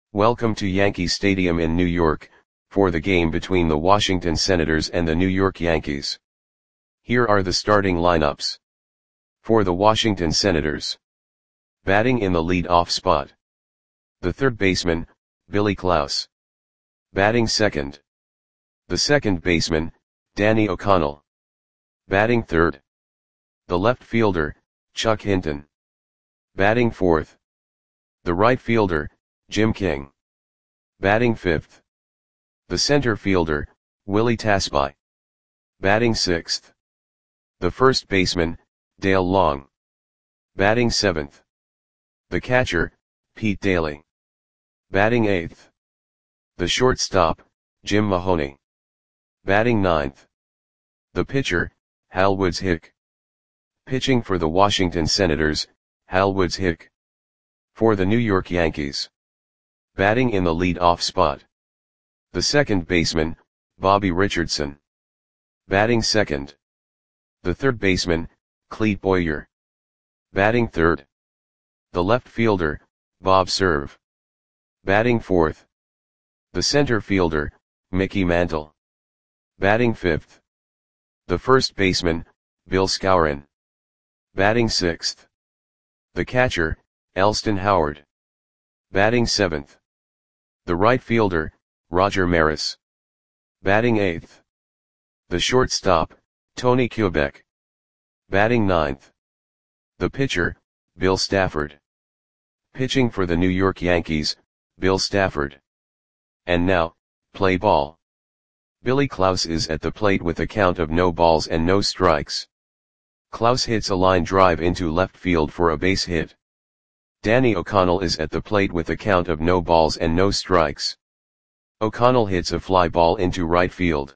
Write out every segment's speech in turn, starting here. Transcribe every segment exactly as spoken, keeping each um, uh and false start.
Welcome to Yankee Stadium in New York, for the game between the Washington Senators and the New York Yankees. Here are the starting lineups. For the Washington Senators. Batting in the lead-off spot. The third baseman, Billy Klaus. Batting second. The second baseman, Danny O'Connell. Batting third. The left fielder, Chuck Hinton. Batting fourth. The right fielder, Jim King. Batting fifth. The center fielder, Willie Tasby. Batting sixth. The first baseman, Dale Long. Batting seventh. The catcher, Pete Daly. Batting eighth. The shortstop, Jim Mahoney. Batting ninth. The pitcher, Hal Woods Hick. Pitching for the Washington Senators, Hal Woods Hick. For the New York Yankees. Batting in the lead-off spot. The second baseman, Bobby Richardson. Batting second. The third baseman, Clete Boyer. Batting third. The left fielder, Bob Cerv. Batting fourth. The center fielder, Mickey Mantle. Batting fifth. The first baseman, Bill Skowron. Batting sixth. The catcher, Elston Howard. Batting seventh. The right fielder, Roger Maris. Batting eighth. The shortstop, Tony Kubek. Batting ninth. The pitcher, Bill Stafford. Pitching for the New York Yankees, Bill Stafford. And now, play ball. Billy Klaus is at the plate with a count of no balls and no strikes. Klaus hits a line drive into left field for a base hit. Danny O'Connell is at the plate with a count of no balls and no strikes. O'Connell hits a fly ball into right field.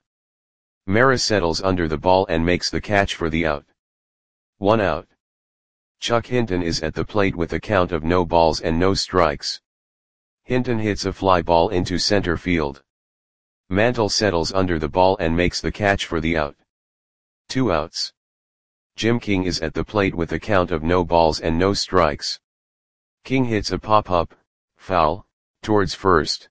Maris settles under the ball and makes the catch for the out. One out. Chuck Hinton is at the plate with a count of no balls and no strikes. Hinton hits a fly ball into center field. Mantle settles under the ball and makes the catch for the out. Two outs. Jim King is at the plate with a count of no balls and no strikes. King hits a pop-up, foul, towards first.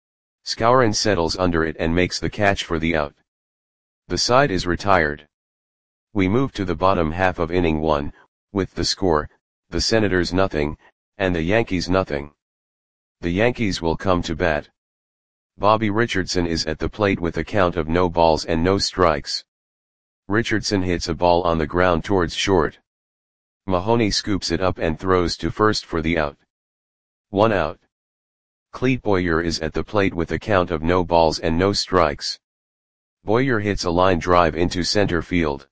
Skowron settles under it and makes the catch for the out. The side is retired. We move to the bottom half of inning one, with the score, the Senators nothing, and the Yankees nothing. The Yankees will come to bat. Bobby Richardson is at the plate with a count of no balls and no strikes. Richardson hits a ball on the ground towards short. Mahoney scoops it up and throws to first for the out. One out. Clete Boyer is at the plate with a count of no balls and no strikes. Boyer hits a line drive into center field.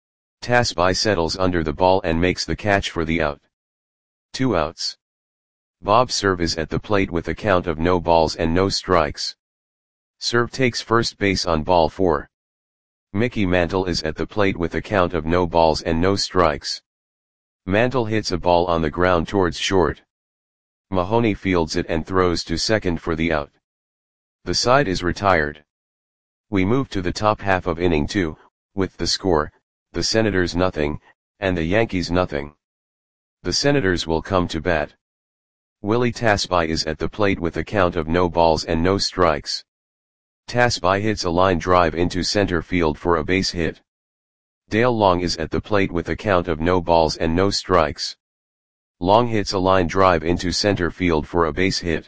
Tasby settles under the ball and makes the catch for the out. Two outs. Bob Cerv is at the plate with a count of no balls and no strikes. Cerv takes first base on ball four. Mickey Mantle is at the plate with a count of no balls and no strikes. Mantle hits a ball on the ground towards short. Mahoney fields it and throws to second for the out. The side is retired. We move to the top half of inning two, with the score, the Senators nothing, and the Yankees nothing. The Senators will come to bat. Willie Tasby is at the plate with a count of no balls and no strikes. Tasby hits a line drive into center field for a base hit. Dale Long is at the plate with a count of no balls and no strikes. Long hits a line drive into center field for a base hit.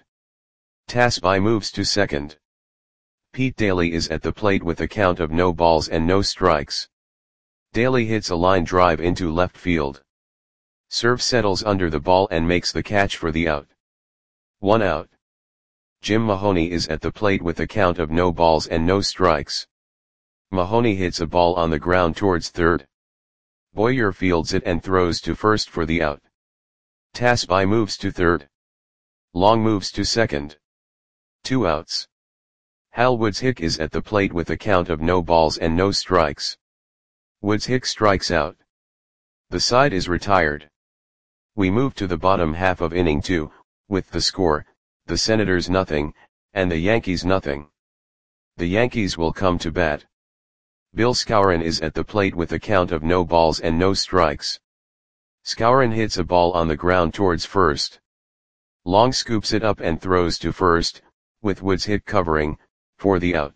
Tasby moves to second. Pete Daly is at the plate with a count of no balls and no strikes. Daly hits a line drive into left field. Cerv settles under the ball and makes the catch for the out. One out. Jim Mahoney is at the plate with a count of no balls and no strikes. Mahoney hits a ball on the ground towards third. Boyer fields it and throws to first for the out. Tasby moves to third. Long moves to second. Two outs. Hal Woods Hick is at the plate with a count of no balls and no strikes. Woods Hick strikes out. The side is retired. We move to the bottom half of inning two, with the score, the Senators nothing, and the Yankees nothing. The Yankees will come to bat. Bill Skowron is at the plate with a count of no balls and no strikes. Skowron hits a ball on the ground towards first. Long scoops it up and throws to first, with Woods hit covering, for the out.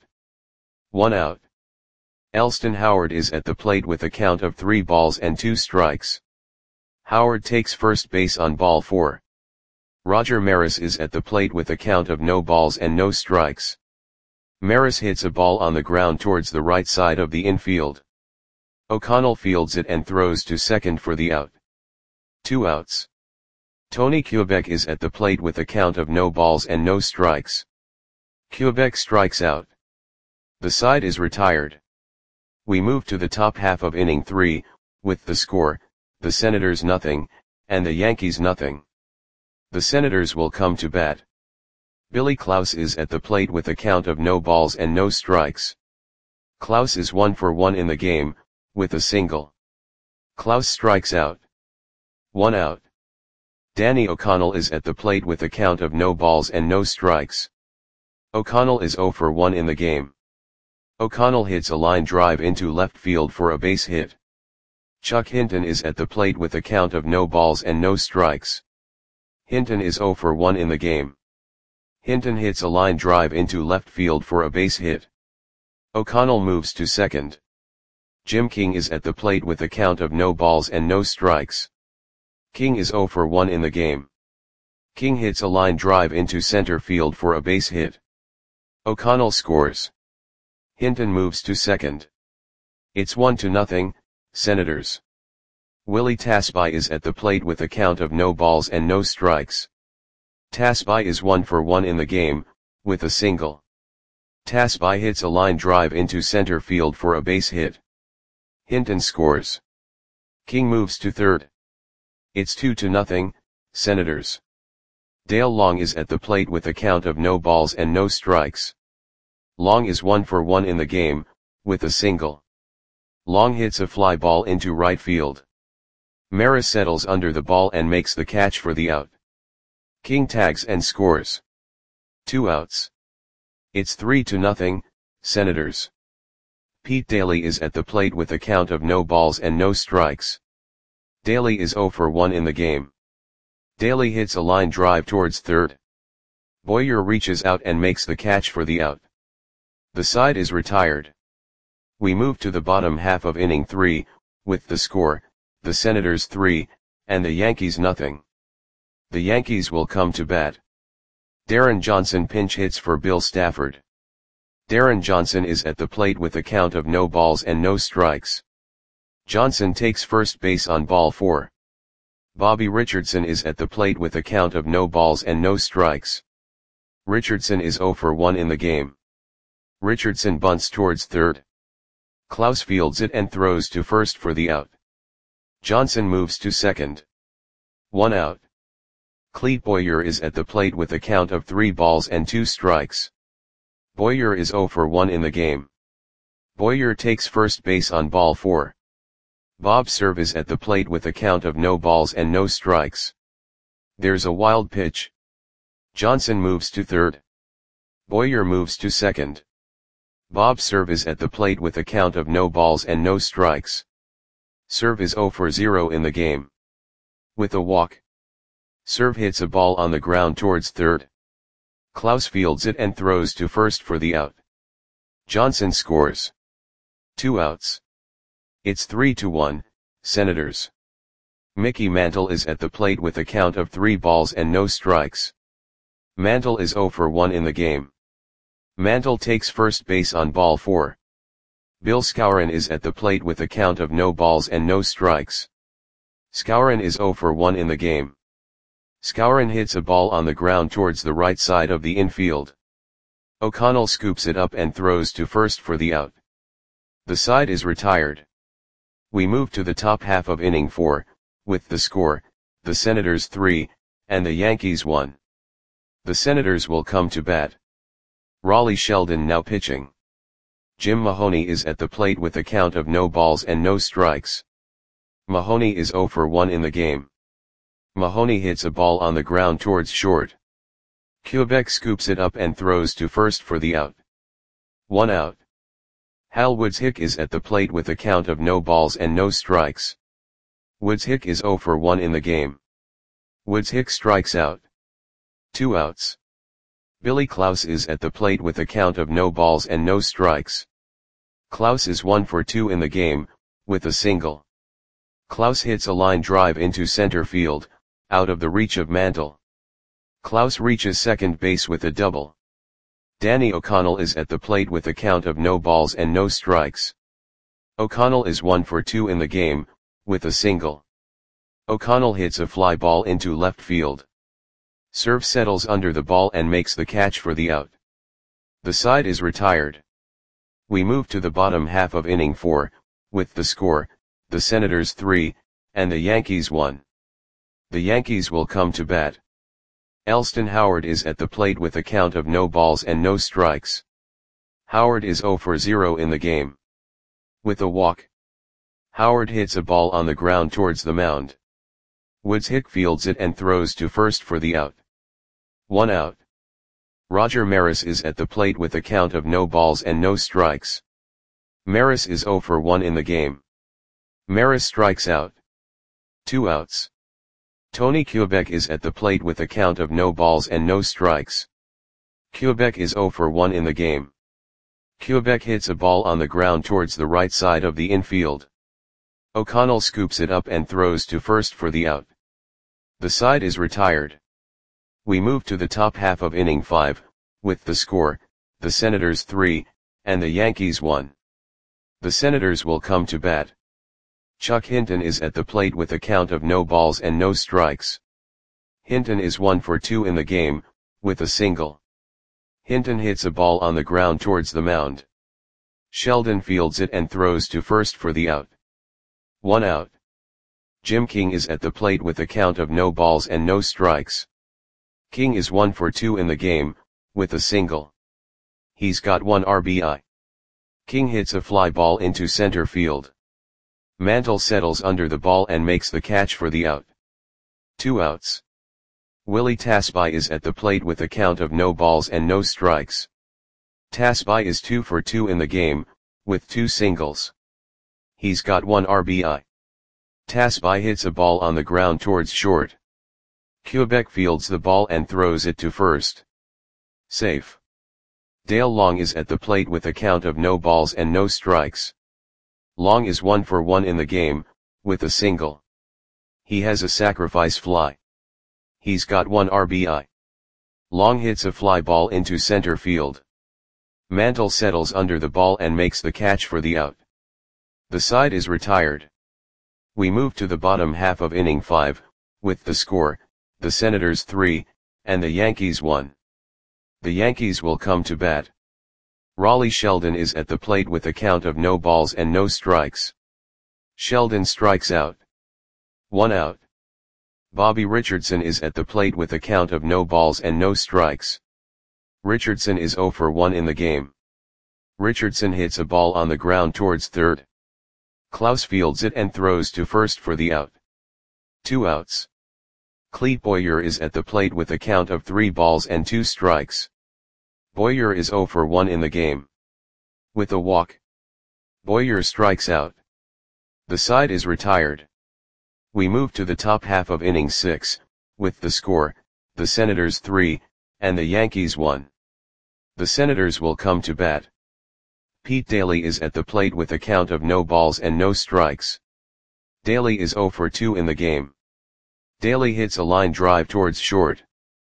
One out. Elston Howard is at the plate with a count of three balls and two strikes. Howard takes first base on ball four. Roger Maris is at the plate with a count of no balls and no strikes. Maris hits a ball on the ground towards the right side of the infield. O'Connell fields it and throws to second for the out. Two outs. Tony Quebec is at the plate with a count of no balls and no strikes. Quebec strikes out. The side is retired. We move to the top half of inning three, with the score, the Senators nothing, and the Yankees nothing. The Senators will come to bat. Billy Klaus is at the plate with a count of no balls and no strikes. Klaus is one for one in the game, with a single. Klaus strikes out. One out. Danny O'Connell is at the plate with a count of no balls and no strikes. O'Connell is zero for one in the game. O'Connell hits a line drive into left field for a base hit. Chuck Hinton is at the plate with a count of no balls and no strikes. Hinton is zero for one in the game. Hinton hits a line drive into left field for a base hit. O'Connell moves to second. Jim King is at the plate with a count of no balls and no strikes. King is zero for one in the game. King hits a line drive into center field for a base hit. O'Connell scores. Hinton moves to second. It's one to nothing, Senators. Willie Tasby is at the plate with a count of no balls and no strikes. Tasby is one for one in the game, with a single. Tasby hits a line drive into center field for a base hit. Hinton scores. King moves to third. It's two to nothing, Senators. Dale Long is at the plate with a count of no balls and no strikes. Long is one for one in the game, with a single. Long hits a fly ball into right field. Maris settles under the ball and makes the catch for the out. King tags and scores. Two outs. It's three to nothing, Senators. Pete Daly is at the plate with a count of no balls and no strikes. Daly is zero for one in the game. Daly hits a line drive towards third. Boyer reaches out and makes the catch for the out. The side is retired. We move to the bottom half of inning three, with the score, the Senators three, and the Yankees nothing. The Yankees will come to bat. Darren Johnson pinch hits for Bill Stafford. Darren Johnson is at the plate with a count of no balls and no strikes. Johnson takes first base on ball four. Bobby Richardson is at the plate with a count of no balls and no strikes. Richardson is zero for one in the game. Richardson bunts towards third. Klaus fields it and throws to first for the out. Johnson moves to second. One out. Clete Boyer is at the plate with a count of three balls and two strikes. Boyer is zero for one in the game. Boyer takes first base on ball four. Bob Cerv is at the plate with a count of no balls and no strikes. There's a wild pitch. Johnson moves to third. Boyer moves to second. Bob Cerv is at the plate with a count of no balls and no strikes. Cerv is zero for zero in the game. With a walk. Cerv hits a ball on the ground towards third. Klaus fields it and throws to first for the out. Johnson scores. Two outs. It's three to one, Senators. Mickey Mantle is at the plate with a count of three balls and no strikes. Mantle is zero for one in the game. Mantle takes first base on ball four. Bill Skowron is at the plate with a count of no balls and no strikes. Skowron is zero for one in the game. Skowron hits a ball on the ground towards the right side of the infield. O'Connell scoops it up and throws to first for the out. The side is retired. We move to the top half of inning four, with the score, the Senators three, and the Yankees one. The Senators will come to bat. Raleigh Sheldon now pitching. Jim Mahoney is at the plate with a count of no balls and no strikes. Mahoney is zero for one in the game. Mahoney hits a ball on the ground towards short. Quebec scoops it up and throws to first for the out. One out. Hal Woods Hick is at the plate with a count of no balls and no strikes. Woods Hick is zero for one in the game. Woods Hick strikes out. Two outs. Billy Klaus is at the plate with a count of no balls and no strikes. Klaus is one for two in the game, with a single. Klaus hits a line drive into center field, out of the reach of Mantle. Klaus reaches second base with a double. Danny O'Connell is at the plate with a count of no balls and no strikes. O'Connell is one for two in the game, with a single. O'Connell hits a fly ball into left field. Serve settles under the ball and makes the catch for the out. The side is retired. We move to the bottom half of inning four, with the score, the Senators three, and the Yankees one. The Yankees will come to bat. Elston Howard is at the plate with a count of no balls and no strikes. Howard is zero for zero in the game. With a walk, Howard hits a ball on the ground towards the mound. Woods Hick fields it and throws to first for the out. One out. Roger Maris is at the plate with a count of no balls and no strikes. Maris is zero for one in the game. Maris strikes out. Two outs. Tony Kubek is at the plate with a count of no balls and no strikes. Kubek is zero for one in the game. Kubek hits a ball on the ground towards the right side of the infield. O'Connell scoops it up and throws to first for the out. The side is retired. We move to the top half of inning five, with the score, the Senators three, and the Yankees one. The Senators will come to bat. Chuck Hinton is at the plate with a count of no balls and no strikes. Hinton is one for two in the game, with a single. Hinton hits a ball on the ground towards the mound. Sheldon fields it and throws to first for the out. One out. Jim King is at the plate with a count of no balls and no strikes. King is one for two in the game, with a single. He's got one R B I. King hits a fly ball into center field. Mantle settles under the ball and makes the catch for the out. Two outs. Willie Tasby is at the plate with a count of no balls and no strikes. Tasby is two for two in the game, with two singles. He's got one R B I. Tasby hits a ball on the ground towards short. Kubek fields the ball and throws it to first. Safe. Dale Long is at the plate with a count of no balls and no strikes. Long is one for one in the game, with a single. He has a sacrifice fly. He's got one R B I. Long hits a fly ball into center field. Mantle settles under the ball and makes the catch for the out. The side is retired. We move to the bottom half of inning five, with the score, the Senators three, and the Yankees one. The Yankees will come to bat. Raleigh Sheldon is at the plate with a count of no balls and no strikes. Sheldon strikes out. One out. Bobby Richardson is at the plate with a count of no balls and no strikes. Richardson is zero for one in the game. Richardson hits a ball on the ground towards third. Klaus fields it and throws to first for the out. Two outs. Clete Boyer is at the plate with a count of three balls and two strikes. Boyer is zero for one in the game. With a walk, Boyer strikes out. The side is retired. We move to the top half of inning six, with the score, the Senators three, and the Yankees one. The Senators will come to bat. Pete Daly is at the plate with a count of no balls and no strikes. Daly is zero for two in the game. Daly hits a line drive towards short.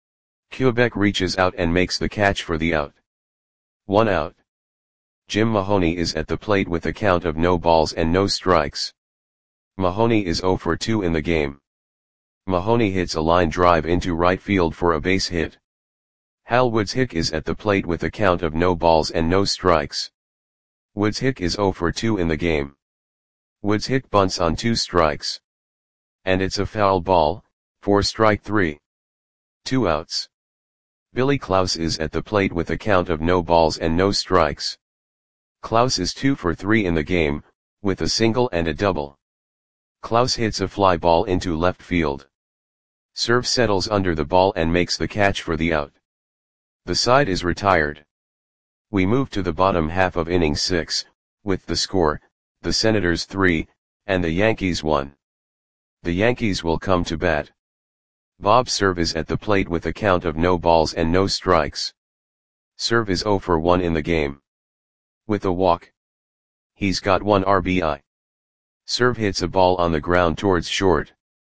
Kubek reaches out and makes the catch for the out. One out. Jim Mahoney is at the plate with a count of no balls and no strikes. Mahoney is zero for two in the game. Mahoney hits a line drive into right field for a base hit. Hal Woods Hick is at the plate with a count of no balls and no strikes. Woods Hick is zero for two in the game. Woods Hick bunts on two strikes. And it's a foul ball, for strike three. Two outs. Billy Klaus is at the plate with a count of no balls and no strikes. Klaus is two for three in the game, with a single and a double. Klaus hits a fly ball into left field. Serve settles under the ball and makes the catch for the out. The side is retired. We move to the bottom half of inning six, with the score, the Senators three, and the Yankees one. The Yankees will come to bat. Bob's serve is at the plate with a count of no balls and no strikes. Serve is zero for one in the game. With a walk, he's got one R B I. Serve hits a ball on the ground towards short.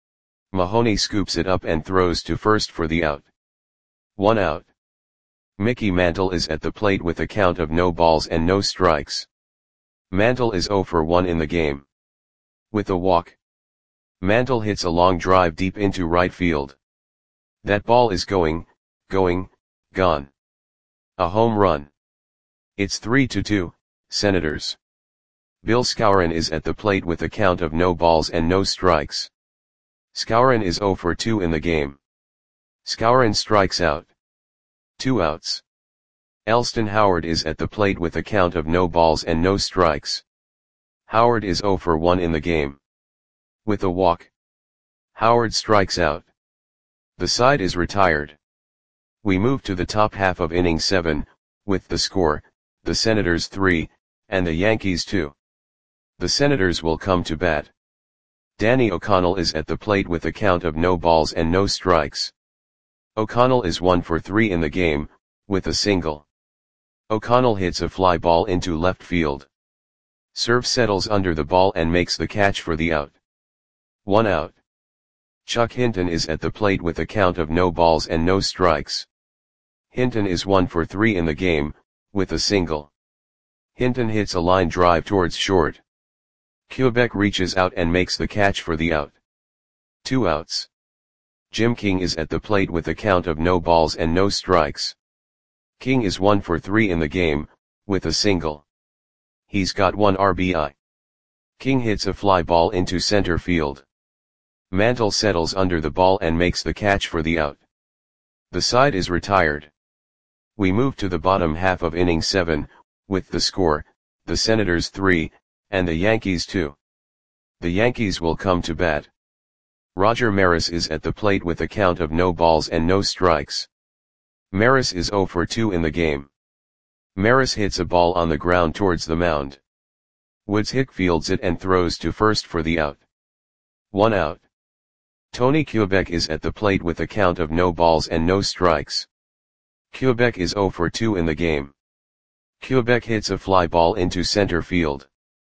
Mahoney scoops it up and throws to first for the out. One out. Mickey Mantle is at the plate with a count of no balls and no strikes. Mantle is zero for one in the game. With a walk, Mantle hits a long drive deep into right field. That ball is going, going, gone. A home run. It's three to two, Senators. Bill Skowron is at the plate with a count of no balls and no strikes. Skowron is zero for two in the game. Skowron strikes out. Two outs. Elston Howard is at the plate with a count of no balls and no strikes. Howard is zero for one in the game. With a walk, Howard strikes out. The side is retired. We move to the top half of inning seven, with the score, the Senators three, and the Yankees two. The Senators will come to bat. Danny O'Connell is at the plate with a count of no balls and no strikes. O'Connell is one for three in the game, with a single. O'Connell hits a fly ball into left field. Serve settles under the ball and makes the catch for the out. One out. Chuck Hinton is at the plate with a count of no balls and no strikes. Hinton is one for three in the game, with a single. Hinton hits a line drive towards short. Quebec reaches out and makes the catch for the out. Two outs. Jim King is at the plate with a count of no balls and no strikes. King is one for three in the game, with a single. He's got one R B I. King hits a fly ball into center field. Mantle settles under the ball and makes the catch for the out. The side is retired. We move to the bottom half of inning seven, with the score, the Senators three, and the Yankees two. The Yankees will come to bat. Roger Maris is at the plate with a count of no balls and no strikes. Maris is zero for two in the game. Maris hits a ball on the ground towards the mound. Woods Hick fields it and throws to first for the out. One out. Tony Quebec is at the plate with a count of no balls and no strikes. Quebec is zero for two in the game. Quebec hits a fly ball into center field.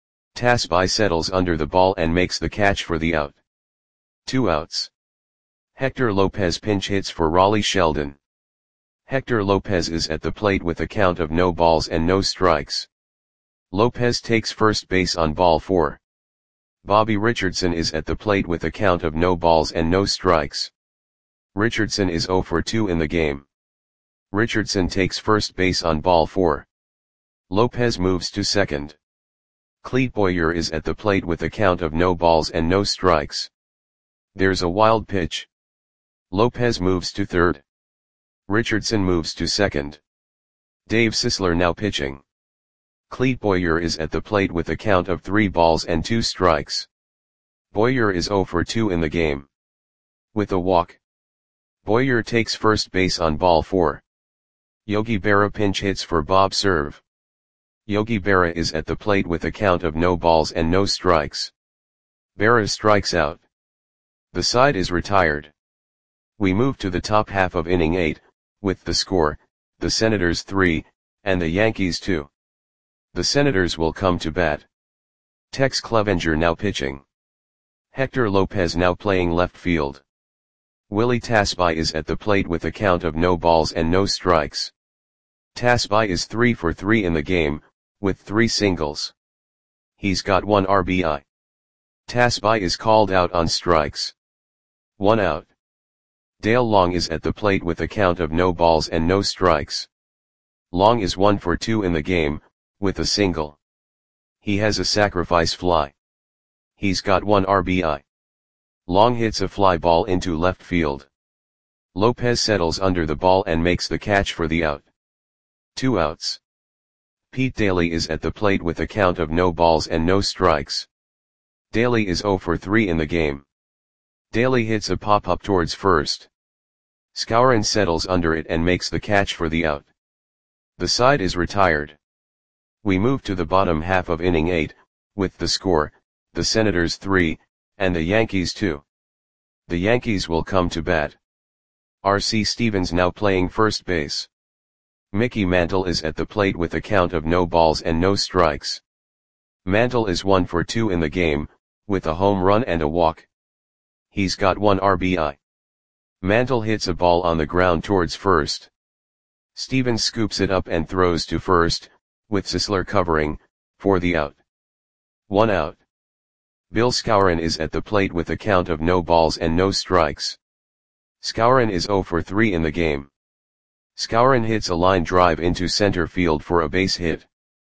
Tasby settles under the ball and makes the catch for the out. Two outs. Hector Lopez pinch hits for Raleigh Sheldon. Hector Lopez is at the plate with a count of no balls and no strikes. Lopez takes first base on ball four. Bobby Richardson is at the plate with a count of no balls and no strikes. Richardson is zero for two in the game. Richardson takes first base on ball four. Lopez moves to second. Clete Boyer is at the plate with a count of no balls and no strikes. There's a wild pitch. Lopez moves to third. Richardson moves to second. Dave Sisler now pitching. Clete Boyer is at the plate with a count of three balls and two strikes. Boyer is zero for two in the game. With a walk, Boyer takes first base on ball four. Yogi Berra pinch hits for Bob Serve. Yogi Berra is at the plate with a count of no balls and no strikes. Berra strikes out. The side is retired. We move to the top half of inning eight, with the score, the Senators three, and the Yankees two. The Senators will come to bat. Tex Clevenger now pitching. Hector Lopez now playing left field. Willie Tasby is at the plate with a count of no balls and no strikes. Tasby is three for three in the game, with three singles. He's got one R B I. Tasby is called out on strikes. One out. Dale Long is at the plate with a count of no balls and no strikes. Long is one for two in the game, with a single. He has a sacrifice fly. He's got one R B I. Long hits a fly ball into left field. Lopez settles under the ball and makes the catch for the out. Two outs. Pete Daly is at the plate with a count of no balls and no strikes. Daly is zero for three in the game. Daly hits a pop-up towards first. Skowron settles under it and makes the catch for the out. The side is retired. We move to the bottom half of inning eight, with the score, the Senators three, and the Yankees two. The Yankees will come to bat. R C Stevens now playing first base. Mickey Mantle is at the plate with a count of no balls and no strikes. Mantle is one for two in the game, with a home run and a walk. He's got one R B I. Mantle hits a ball on the ground towards first. Stevens scoops it up and throws to first, with Sisler covering, for the out. One out. Bill Skowron is at the plate with a count of no balls and no strikes. Skowron is zero for three in the game. Skowron hits a line drive into center field for a base hit.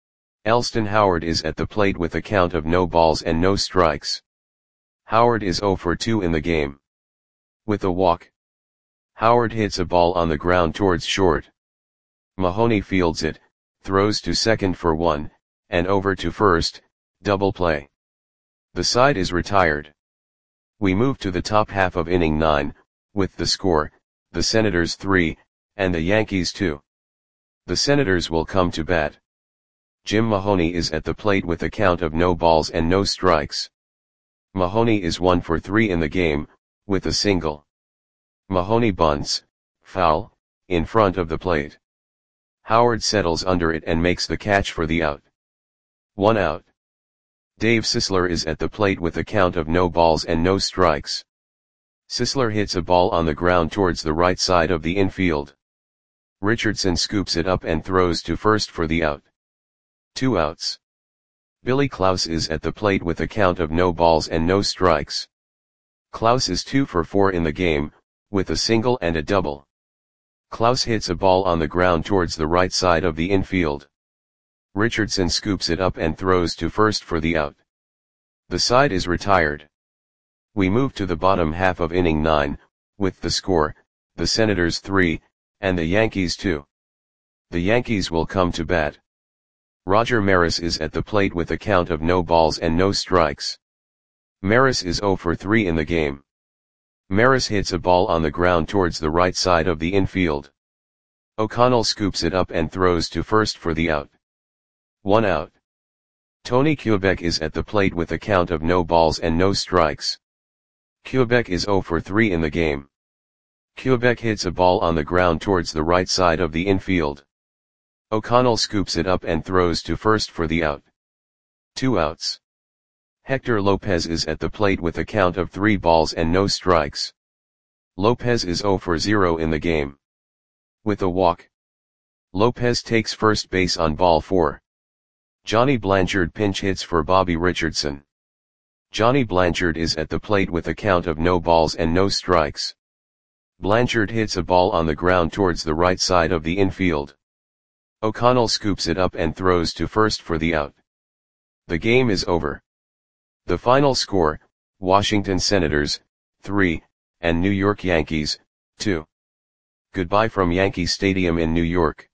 Elston Howard is at the plate with a count of no balls and no strikes. Howard is zero for two in the game. With a walk. Howard hits a ball on the ground towards short. Mahoney fields it, throws to second for one, and over to first, double play. The side is retired. We move to the top half of inning nine, with the score, the Senators three, and the Yankees two. The Senators will come to bat. Jim Mahoney is at the plate with a count of no balls and no strikes. Mahoney is one for three in the game, with a single. Mahoney bunts, foul, in front of the plate. Howard settles under it and makes the catch for the out. One out. Dave Sisler is at the plate with a count of no balls and no strikes. Sisler hits a ball on the ground towards the right side of the infield. Richardson scoops it up and throws to first for the out. Two outs. Billy Klaus is at the plate with a count of no balls and no strikes. Klaus is two for four in the game, with a single and a double. Klaus hits a ball on the ground towards the right side of the infield. Richardson scoops it up and throws to first for the out. The side is retired. We move to the bottom half of inning nine, with the score, the Senators three, and the Yankees two. The Yankees will come to bat. Roger Maris is at the plate with a count of no balls and no strikes. Maris is zero for three in the game. Maris hits a ball on the ground towards the right side of the infield. O'Connell scoops it up and throws to first for the out. One out. Tony Kubek is at the plate with a count of no balls and no strikes. Kubek is zero for three in the game. Kubek hits a ball on the ground towards the right side of the infield. O'Connell scoops it up and throws to first for the out. Two outs. Hector Lopez is at the plate with a count of three balls and no strikes. Lopez is zero for zero in the game. With a walk. Lopez takes first base on ball four. Johnny Blanchard pinch hits for Bobby Richardson. Johnny Blanchard is at the plate with a count of no balls and no strikes. Blanchard hits a ball on the ground towards the right side of the infield. O'Connell scoops it up and throws to first for the out. The game is over. The final score, Washington Senators, three, and New York Yankees, two. Goodbye from Yankee Stadium in New York.